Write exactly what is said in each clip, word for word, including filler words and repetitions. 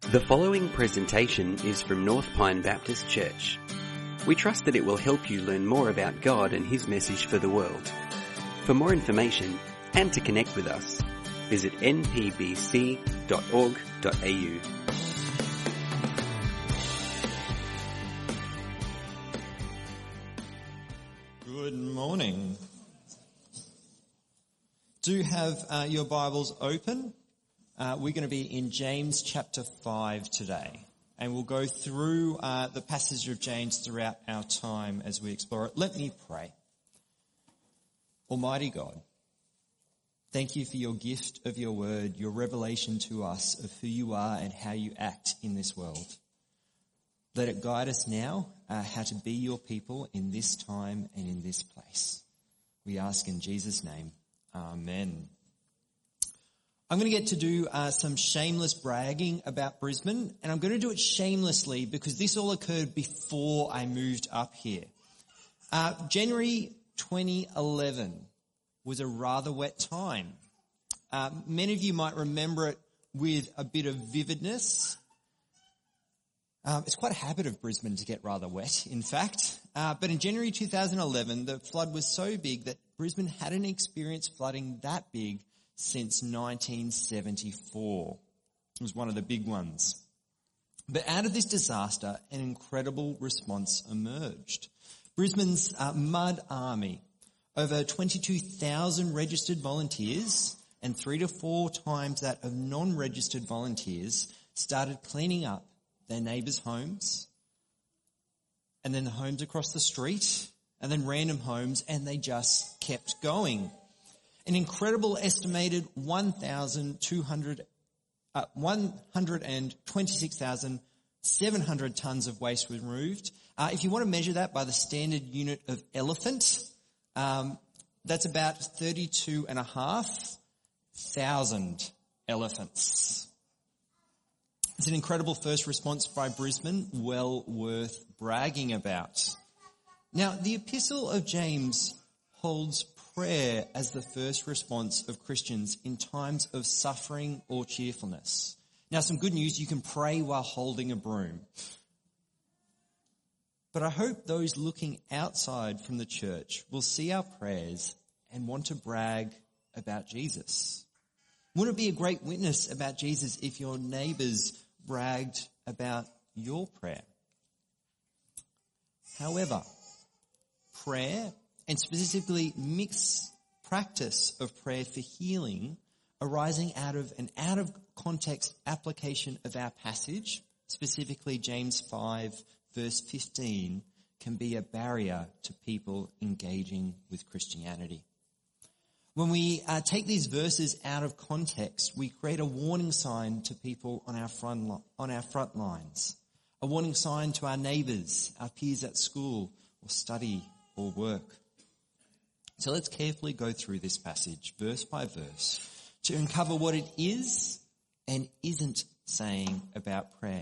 The following presentation is from North Pine Baptist Church. We trust that it will help you learn more about God and His message for the world. For more information and to connect with us, visit n p b c dot org dot a u. Good morning. Do have uh, your Bibles open. Uh, we're going to be in James chapter five today, and we'll go through uh, the passage of James throughout our time as we explore it. Let me pray. Almighty God, thank you for your gift of your word, your revelation to us of who you are and how you act in this world. Let it guide us now uh, how to be your people in this time and in this place. We ask in Jesus' name, amen. I'm going to get to do uh, some shameless bragging about Brisbane, and I'm going to do it shamelessly because this all occurred before I moved up here. Uh, January twenty eleven was a rather wet time. Uh, many of you might remember it with a bit of vividness. Um, it's quite a habit of Brisbane to get rather wet, in fact. Uh, but in January two thousand eleven, the flood was so big that Brisbane hadn't experienced flooding that big since nineteen seventy-four. It was one of the big ones. But out of this disaster, an incredible response emerged. Brisbane's uh, Mud Army, over twenty-two thousand registered volunteers and three to four times that of non-registered volunteers, started cleaning up their neighbours' homes, and then the homes across the street, and then random homes, and they just kept going. An incredible estimated one thousand two hundred, uh, one hundred twenty-six thousand seven hundred tonnes of waste was removed. Uh, if you want to measure that by the standard unit of elephant, um, that's about thirty-two and a half thousand elephants. It's an incredible first response by Brisbane, well worth bragging about. Now, the Epistle of James holds prayer as the first response of Christians in times of suffering or cheerfulness. Now, some good news, you can pray while holding a broom. But I hope those looking outside from the church will see our prayers and want to brag about Jesus. Wouldn't it be a great witness about Jesus if your neighbours bragged about your prayer? However, prayer, and specifically mixed practice of prayer for healing, arising out of an out-of-context application of our passage, specifically James five, verse fifteen, can be a barrier to people engaging with Christianity. When we uh, take these verses out of context, we create a warning sign to people on our front li- on our front lines, a warning sign to our neighbours, our peers at school or study or work. So let's carefully go through this passage, verse by verse, to uncover what it is and isn't saying about prayer.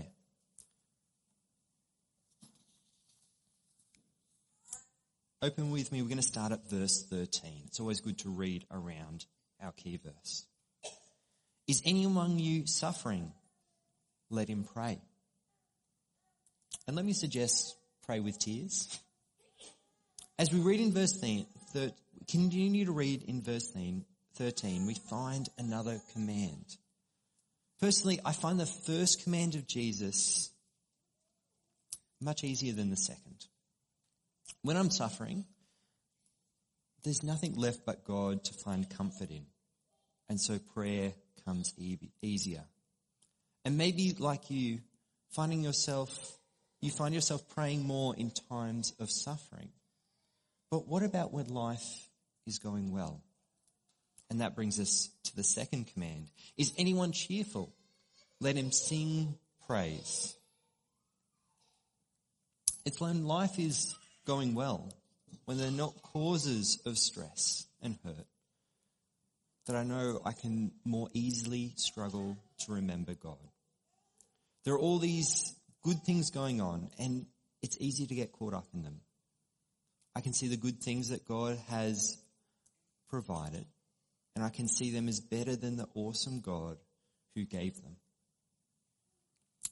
Open with me, we're going to start at verse thirteen. It's always good to read around our key verse. Is any among you suffering? Let him pray. And let me suggest pray with tears. As we read in verse thirteen, continue to read in verse thirteen, we find another command. Personally, I find the first command of Jesus much easier than the second. When I'm suffering, there's nothing left but God to find comfort in. And so prayer comes e- easier. And maybe like you, finding yourself, you find yourself praying more in times of suffering. But what about when life is going well? And that brings us to the second command. Is anyone cheerful? Let him sing praise. It's when life is going well, when they're not causes of stress and hurt, that I know I can more easily struggle to remember God. There are all these good things going on, and it's easy to get caught up in them. I can see the good things that God has provided, and I can see them as better than the awesome God who gave them.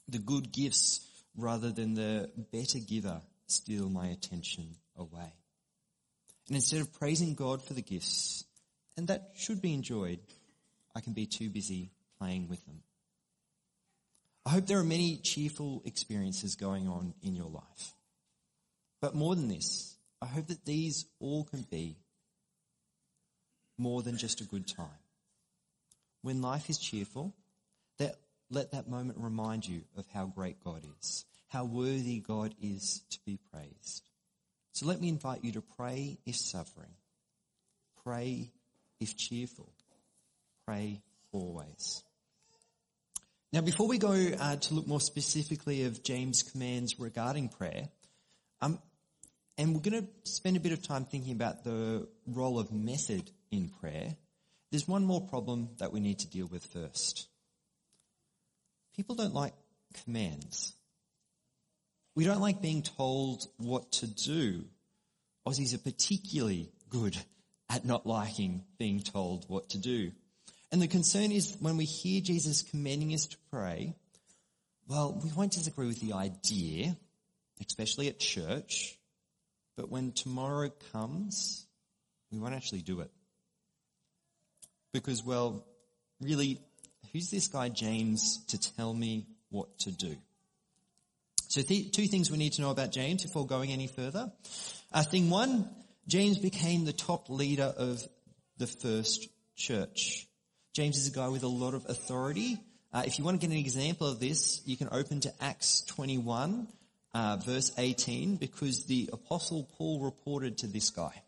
The good gifts rather than the better giver steal my attention away. And instead of praising God for the gifts, and that should be enjoyed, I can be too busy playing with them. I hope there are many cheerful experiences going on in your life. But more than this, I hope that these all can be more than just a good time. When life is cheerful, that let that moment remind you of how great God is, how worthy God is to be praised. So let me invite you to pray if suffering, pray if cheerful, pray always. Now, before we go uh, to look more specifically of James' commands regarding prayer, um, and we're going to spend a bit of time thinking about the role of method in prayer, there's one more problem that we need to deal with first. People don't like commands. We don't like being told what to do. Aussies are particularly good at not liking being told what to do. And the concern is when we hear Jesus commanding us to pray, well, we won't disagree with the idea, especially at church, but when tomorrow comes, we won't actually do it. Because, well, really, who's this guy James to tell me what to do? So th- two things we need to know about James before going any further. Uh, thing one, James became the top leader of the first church. James is a guy with a lot of authority. Uh, if you want to get an example of this, you can open to Acts twenty-one, uh, verse eighteen, because the Apostle Paul reported to this guy.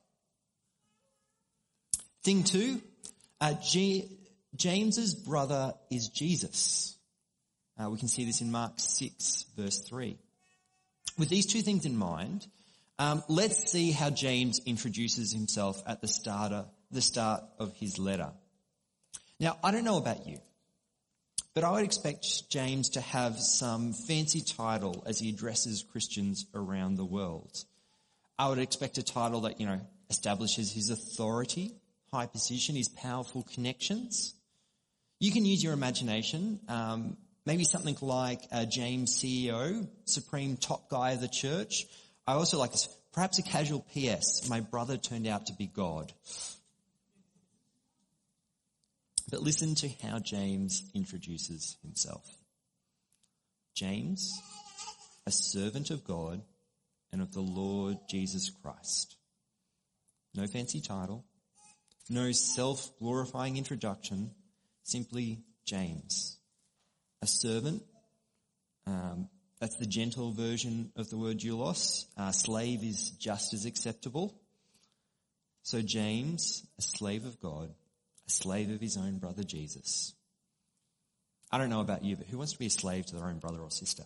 Thing two, uh, G- James's brother is Jesus. Uh, we can see this in Mark six, verse three. With these two things in mind, um, let's see how James introduces himself at the start of, the start of his letter. Now, I don't know about you, but I would expect James to have some fancy title as he addresses Christians around the world. I would expect a title that, you know, establishes his authority, high position, his powerful connections. You can use your imagination. Um, maybe something like uh, James C E O, supreme top guy of the church. I also like this. Perhaps a casual P S. My brother turned out to be God. But listen to how James introduces himself. James, a servant of God and of the Lord Jesus Christ. No fancy title, no self-glorifying introduction, simply James. A servant, um, that's the gentle version of the word doulos. Uh, slave is just as acceptable. So James, a slave of God, a slave of his own brother Jesus. I don't know about you, but who wants to be a slave to their own brother or sister?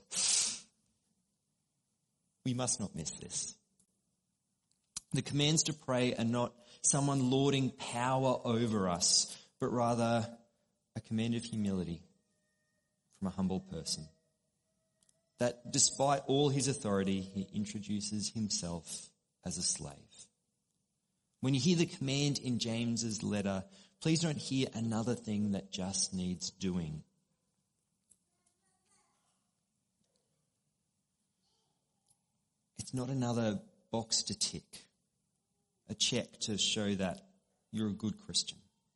We must not miss this. The commands to pray are not someone lording power over us, but rather a command of humility from a humble person. That despite all his authority, he introduces himself as a slave. When you hear the command in James's letter, please don't hear another thing that just needs doing. It's not another box to tick, a check to show that you're a good Christian.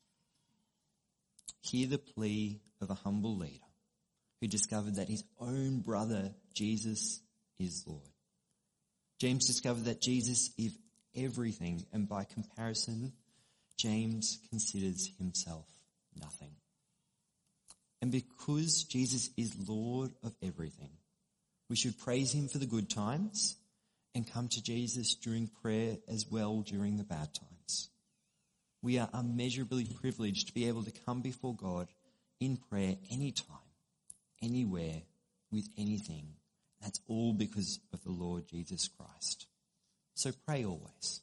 Hear the plea of a humble leader who discovered that his own brother, Jesus, is Lord. James discovered that Jesus is everything, and by comparison, James considers himself nothing. And because Jesus is Lord of everything, we should praise him for the good times and come to Jesus during prayer as well during the bad times. We are immeasurably privileged to be able to come before God in prayer anytime, anywhere, with anything. That's all because of the Lord Jesus Christ. So pray always.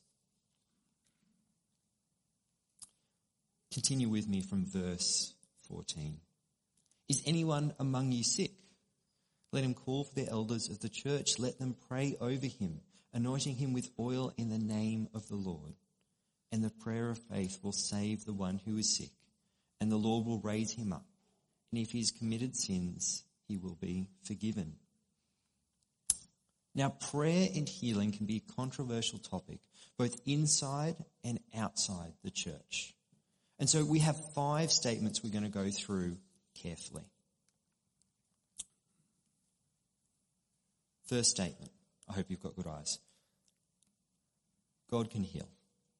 Continue with me from verse fourteen. Is anyone among you sick? Let him call for the elders of the church. Let them pray over him, anointing him with oil in the name of the Lord. And the prayer of faith will save the one who is sick, and the Lord will raise him up. And if he has committed sins, he he will be forgiven. Now, prayer and healing can be a controversial topic, both inside and outside the church. And so we have five statements we're going to go through carefully. First statement. I hope you've got good eyes. God can heal.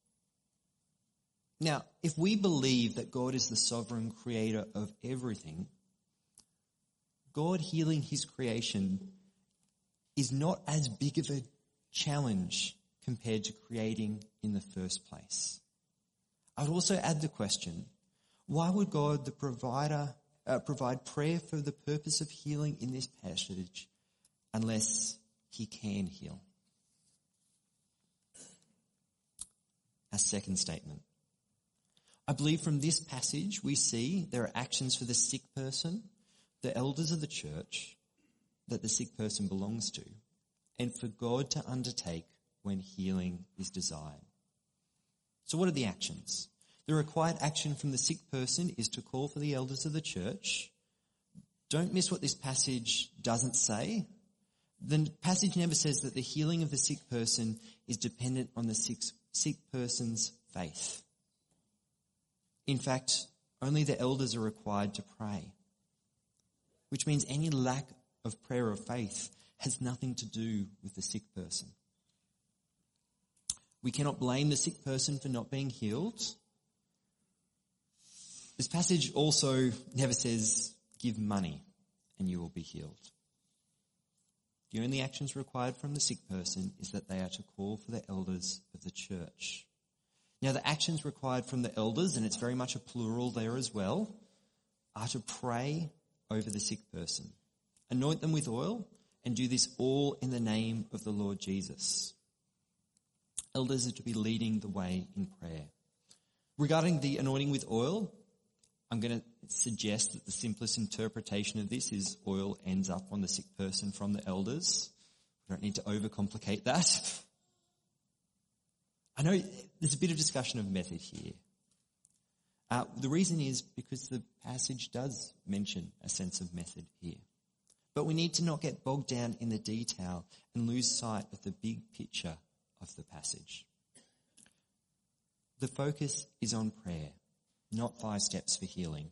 Now, if we believe that God is the sovereign creator of everything, God healing his creation is not as big of a challenge compared to creating in the first place. I would also add the question, why would God, the provider, uh, provide prayer for the purpose of healing in this passage unless he can heal? Our second statement. I believe from this passage we see there are actions for the sick person, the elders of the church that the sick person belongs to, and for God to undertake when healing is desired. So what are the actions? The required action from the sick person is to call for the elders of the church. Don't miss what this passage doesn't say. The passage never says that the healing of the sick person is dependent on the sick, sick person's faith. In fact, only the elders are required to pray, which means any lack of prayer or faith has nothing to do with the sick person. We cannot blame the sick person for not being healed. This passage also never says, give money and you will be healed. The only actions required from the sick person is that they are to call for the elders of the church. Now, the actions required from the elders, and it's very much a plural there as well, are to pray over the sick person. Anoint them with oil and do this all in the name of the Lord Jesus. Elders are to be leading the way in prayer. Regarding the anointing with oil, I'm going to suggest that the simplest interpretation of this is oil ends up on the sick person from the elders. We don't need to overcomplicate that. I know there's a bit of discussion of method here. Uh, the reason is because the passage does mention a sense of method here. But we need to not get bogged down in the detail and lose sight of the big picture of the passage. The focus is on prayer, not five steps for healing.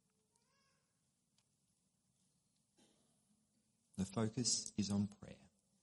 The focus is on prayer.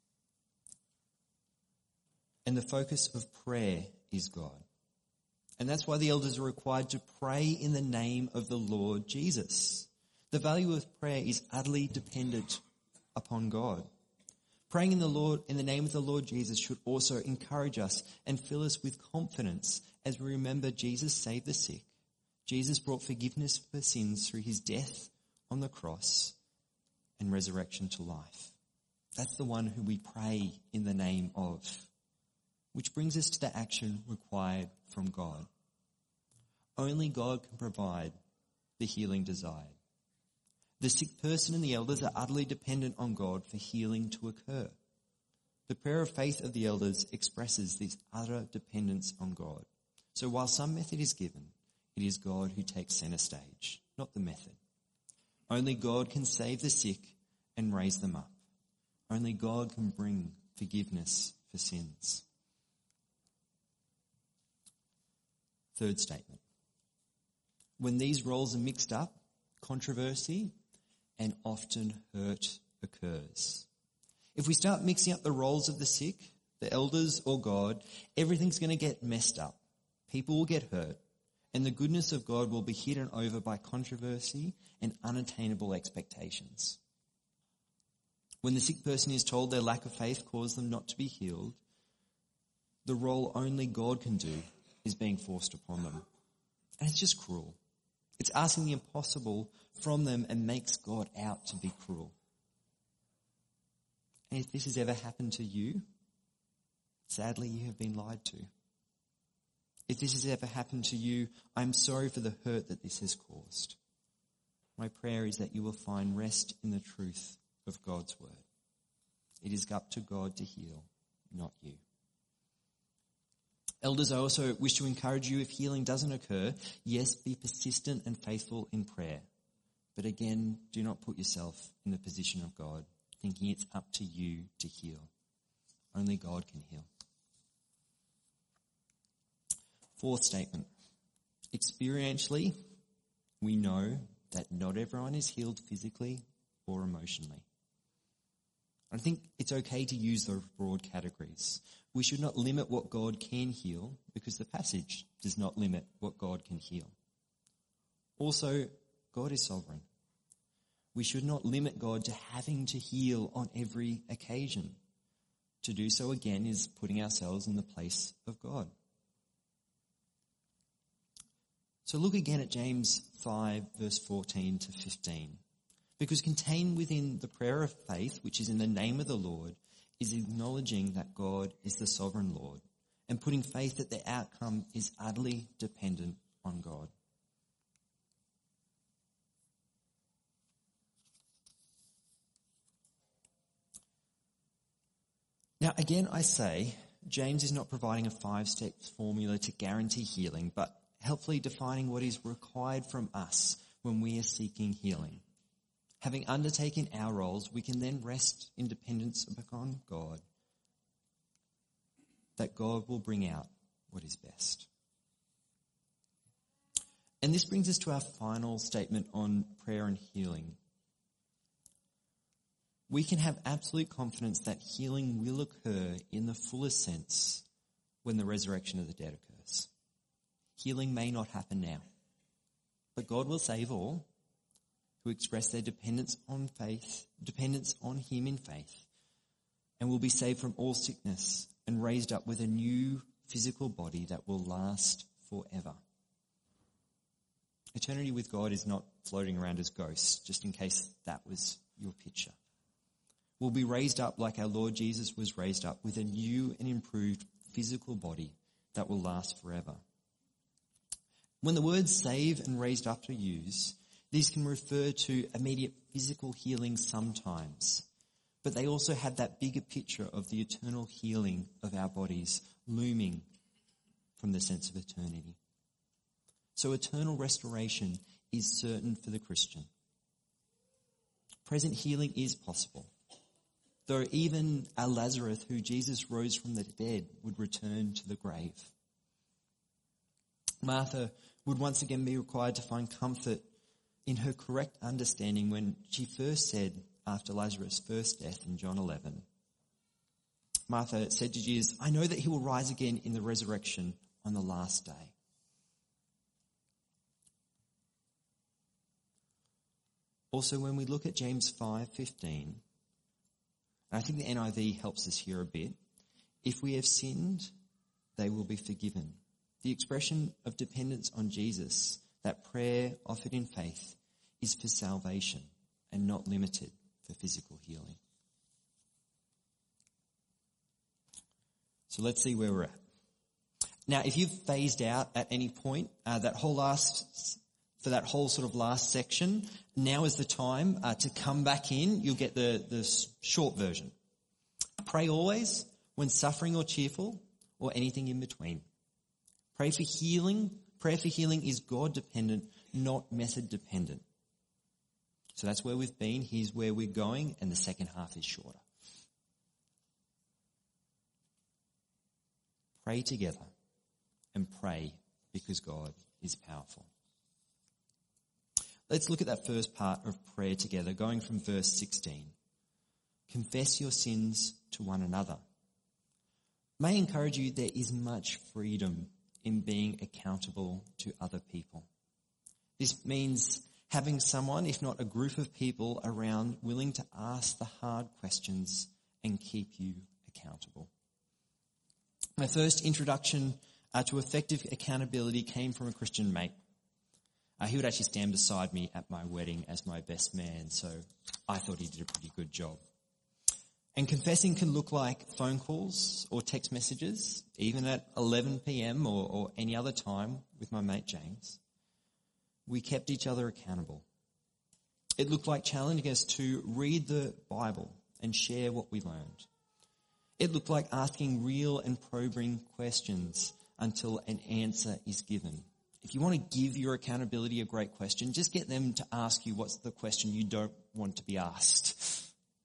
And the focus of prayer is God. And that's why the elders are required to pray in the name of the Lord Jesus. The value of prayer is utterly dependent upon God. Praying in the Lord, in the name of the Lord Jesus should also encourage us and fill us with confidence as we remember Jesus saved the sick. Jesus brought forgiveness for sins through his death on the cross and resurrection to life. That's the one who we pray in the name of. Which brings us to the action required from God. Only God can provide the healing desired. The sick person and the elders are utterly dependent on God for healing to occur. The prayer of faith of the elders expresses this utter dependence on God. So while some method is given, it is God who takes center stage, not the method. Only God can save the sick and raise them up. Only God can bring forgiveness for sins. Third statement. When these roles are mixed up, controversy and often hurt occurs. If we start mixing up the roles of the sick, the elders or God, everything's going to get messed up. People will get hurt, and the goodness of God will be hidden over by controversy and unattainable expectations. When the sick person is told their lack of faith caused them not to be healed, the role only God can do is being forced upon them. And it's just cruel. It's asking the impossible from them and makes God out to be cruel. And if this has ever happened to you, sadly you have been lied to. If this has ever happened to you, I'm sorry for the hurt that this has caused. My prayer is that you will find rest in the truth of God's word. It is up to God to heal, not you. Elders, I also wish to encourage you, if healing doesn't occur, yes, be persistent and faithful in prayer. But again, do not put yourself in the position of God, thinking it's up to you to heal. Only God can heal. Fourth statement. Experientially, we know that not everyone is healed physically or emotionally. I think it's okay to use those broad categories. We should not limit what God can heal because the passage does not limit what God can heal. Also, God is sovereign. We should not limit God to having to heal on every occasion. To do so again is putting ourselves in the place of God. So look again at James five, verse fourteen to fifteen. Because contained within the prayer of faith, which is in the name of the Lord, is acknowledging that God is the sovereign Lord and putting faith that the outcome is utterly dependent on God. Now, again, I say, James is not providing a five-step formula to guarantee healing, but helpfully defining what is required from us when we are seeking healing. Having undertaken our roles, we can then rest in dependence upon God, that God will bring out what is best. And this brings us to our final statement on prayer and healing. We can have absolute confidence that healing will occur in the fullest sense when the resurrection of the dead occurs. Healing may not happen now, but God will save all who express their dependence on faith, dependence on him in faith, and will be saved from all sickness and raised up with a new physical body that will last forever. Eternity with God is not floating around as ghosts, just in case that was your picture. We'll be raised up like our Lord Jesus was raised up with a new and improved physical body that will last forever. When the words save and raised up are used, these can refer to immediate physical healing sometimes, but they also have that bigger picture of the eternal healing of our bodies looming from the sense of eternity. So eternal restoration is certain for the Christian. Present healing is possible, though even a Lazarus who Jesus rose from the dead would return to the grave. Martha would once again be required to find comfort in her correct understanding when she first said, after Lazarus' first death in John eleven, Martha said to Jesus, "I know that he will rise again in the resurrection on the last day." Also, when we look at James five fifteen, and I think the N I V helps us here a bit, if we have sinned, they will be forgiven. The expression of dependence on Jesus, that prayer offered in faith, is for salvation and not limited for physical healing. So let's see where we're at. Now, if you've phased out at any point, uh, that whole last, for that whole sort of last section, now is the time uh, to come back in. You'll get the, the short version. Pray always, when suffering or cheerful, or anything in between. Pray for healing. Prayer for healing is God-dependent, not method-dependent. So that's where we've been. Here's where we're going, and the second half is shorter. Pray together and pray because God is powerful. Let's look at that first part of prayer together, going from verse sixteen. Confess your sins to one another. May I encourage you, there is much freedom in being accountable to other people. This means having someone, if not a group of people around, willing to ask the hard questions and keep you accountable. My first introduction uh, to effective accountability came from a Christian mate. Uh, he would actually stand beside me at my wedding as my best man, so I thought he did a pretty good job. And confessing can look like phone calls or text messages, even at eleven p.m. or, or any other time with my mate James. We kept each other accountable. It looked like challenging us to read the Bible and share what we learned. It looked like asking real and probing questions until an answer is given, If you want to give your accountability a great question, just get them to ask you what's the question you don't want to be asked.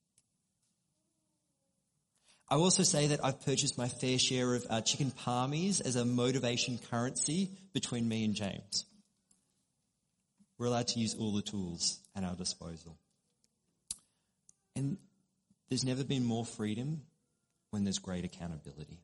I also say that I've purchased my fair share of uh, chicken palmies as a motivation currency between me and James. We're allowed to use all the tools at our disposal. And there's never been more freedom when there's great accountability.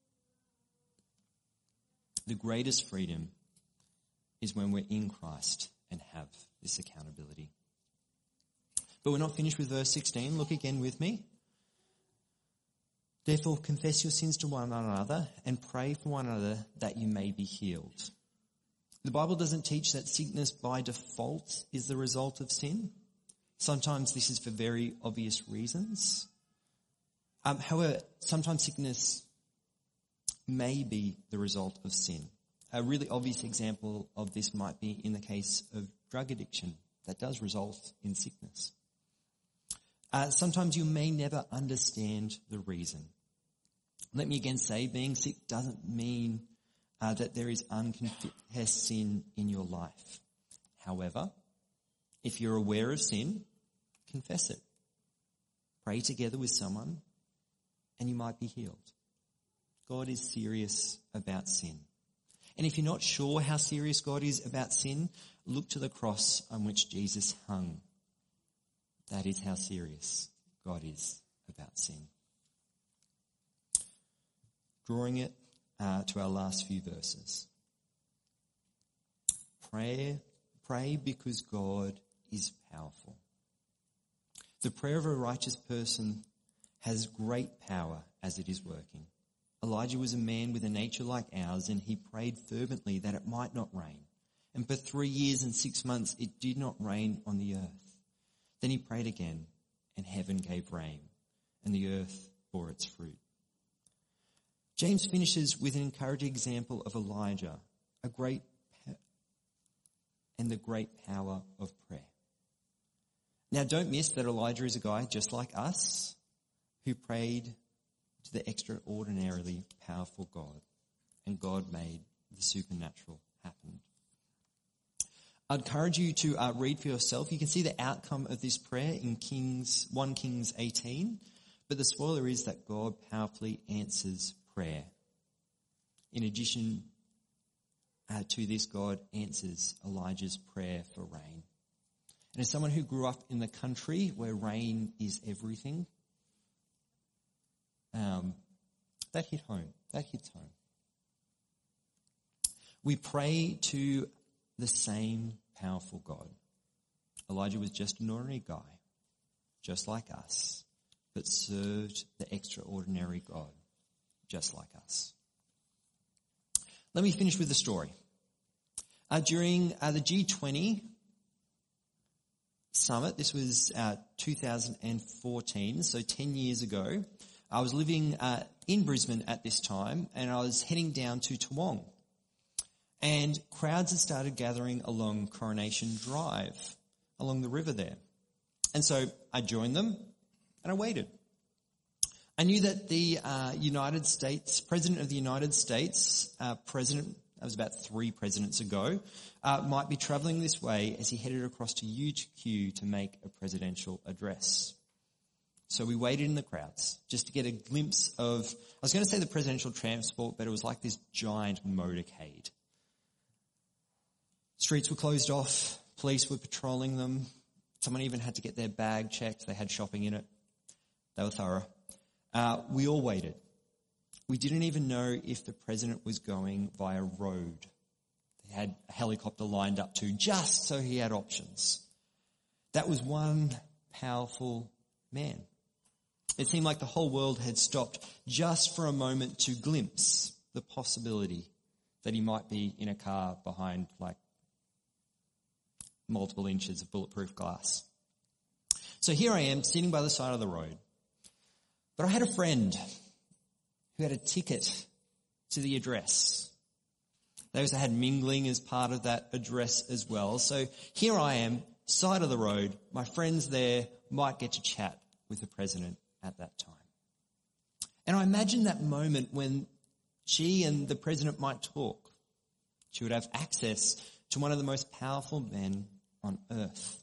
The greatest freedom is when we're in Christ and have this accountability. But we're not finished with verse sixteen. Look again with me. Therefore, confess your sins to one another and pray for one another that you may be healed. The Bible doesn't teach that sickness by default is the result of sin. Sometimes this is for very obvious reasons. Um, however, sometimes sickness may be the result of sin. A really obvious example of this might be in the case of drug addiction. That does result in sickness. Uh, sometimes you may never understand the reason. Let me again say, being sick doesn't mean uh, that there is unconfessed sin in your life. However, if you're aware of sin, confess it. Pray together with someone and you might be healed. God is serious about sin. And if you're not sure how serious God is about sin, look to the cross on which Jesus hung. That is how serious God is about sin. Drawing it uh, to our last few verses. Pray, pray because God is powerful. The prayer of a righteous person has great power as it is working. Elijah was a man with a nature like ours, and he prayed fervently that it might not rain. And for three years and six months it did not rain on the earth. Then he prayed again, and heaven gave rain, and the earth bore its fruit. James finishes with an encouraging example of Elijah, a great and the great power of prayer. Now, don't miss that Elijah is a guy just like us who prayed to the extraordinarily powerful God, and God made the supernatural happen. I'd encourage you to uh, read for yourself. You can see the outcome of this prayer in Kings, First Kings eighteen, but the spoiler is that God powerfully answers prayer. In addition uh, to this, God answers Elijah's prayer for rain. And as someone who grew up in the country where rain is everything, um, that hit home. That hits home. We pray to the same powerful God. Elijah was just an ordinary guy, just like us, but served the extraordinary God, just like us. Let me finish with the story. Uh, during uh, the G twenty summit, this was uh, two thousand fourteen, so ten years ago, I was living uh, in Brisbane at this time, and I was heading down to Toowong. And crowds had started gathering along Coronation Drive, along the river there. And so I joined them, and I waited. I knew that the uh, United States, President of the United States, uh, President, that was about three presidents ago, uh, might be travelling this way as he headed across to U Q to make a presidential address. So we waited in the crowds just to get a glimpse of, I was going to say the presidential transport, but it was like this giant motorcade. Streets were closed off, police were patrolling them, someone even had to get their bag checked, they had shopping in it, they were thorough. Uh, we all waited. We didn't even know if the president was going via road. They had a helicopter lined up too, just so he had options. That was one powerful man. It seemed like the whole world had stopped just for a moment to glimpse the possibility that he might be in a car behind like multiple inches of bulletproof glass. So here I am sitting by the side of the road. But I had a friend who had a ticket to the address. They also had mingling as part of that address as well. So here I am, side of the road. My friend's there, might get to chat with the president at that time. And I imagine that moment when she and the president might talk. She would have access to one of the most powerful men on earth.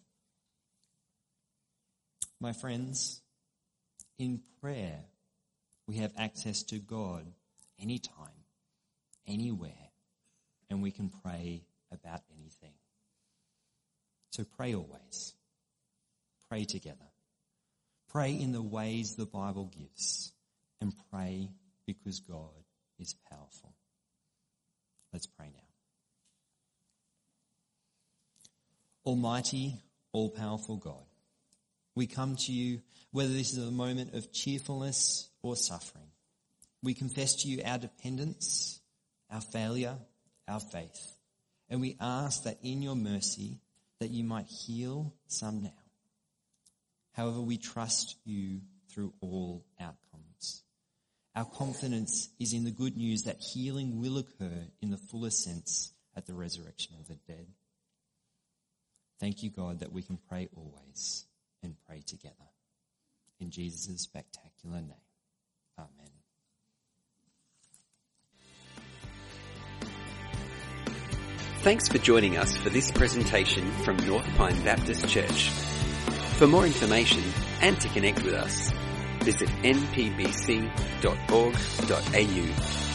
My friends, in prayer, we have access to God anytime, anywhere, and we can pray about anything. So pray always. Pray together. Pray in the ways the Bible gives, and pray because God is powerful. Let's pray now. Almighty, all-powerful God, we come to you, whether this is a moment of cheerfulness or suffering. We confess to you our dependence, our failure, our faith, and we ask that in your mercy that you might heal some now. However, we trust you through all outcomes. Our confidence is in the good news that healing will occur in the fullest sense at the resurrection of the dead. Thank you, God, that we can pray always and pray together. In Jesus' spectacular name, amen. Thanks for joining us for this presentation from North Pine Baptist Church. For more information and to connect with us, visit n p b c dot org dot a u.